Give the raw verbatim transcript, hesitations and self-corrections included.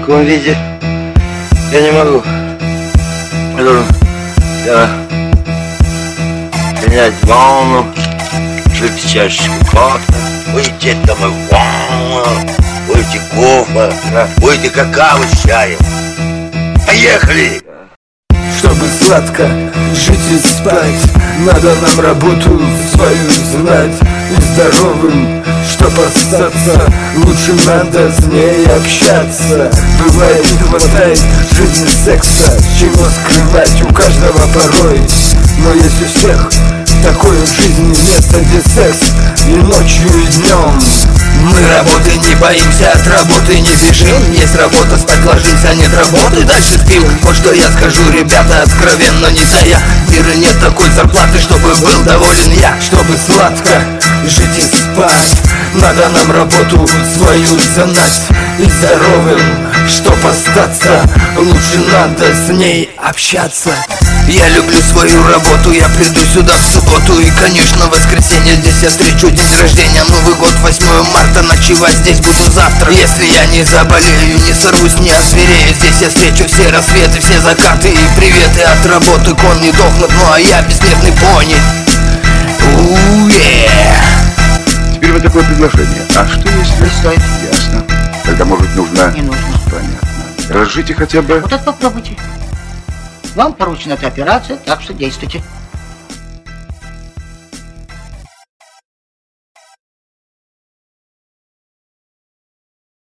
таком виде я не могу. Я должен я, принять ванну, выпить чашечку кофе, выйти там и ванну, выйти кофе, да, выйти какао с чаем. Поехали! Чтобы сладко жить и спать, надо нам работу свою знать. И здоровым, чтоб остаться, лучше надо с ней общаться. Бывает, не хватает в жизни секса, чего скрывать у каждого порой. Но есть у всех такое в жизни место, где секс и ночью, и днем. Мы работы не боимся, от работы не бежим. Есть работа, спать ложимся, нет работы, дальше спим. Вот что я скажу, ребята, откровенно не тая. В мире нет такой зарплаты, чтобы был доволен я. Чтобы сладко жить и спать, надо нам работу свою знать. И здоровым, чтоб остаться, лучше надо с ней общаться. Я люблю свою работу, я приду сюда в субботу. И, конечно, в воскресенье здесь я встречу день рождения, Новый год, восьмое марта, ночевать здесь буду завтра. Если я не заболею, не сорвусь, не озверею, здесь я встречу все рассветы, все закаты и приветы от работы. Кон не дохнут, ну а я бессмертный пони. У-е-е. Теперь вот такое предложение. А что если... Не стоит. Ясно. Тогда, может, нужно... Не нужно. Понятно. Разжите хотя бы... Вот это попробуйте. Вам поручена эта операция, так что действуйте.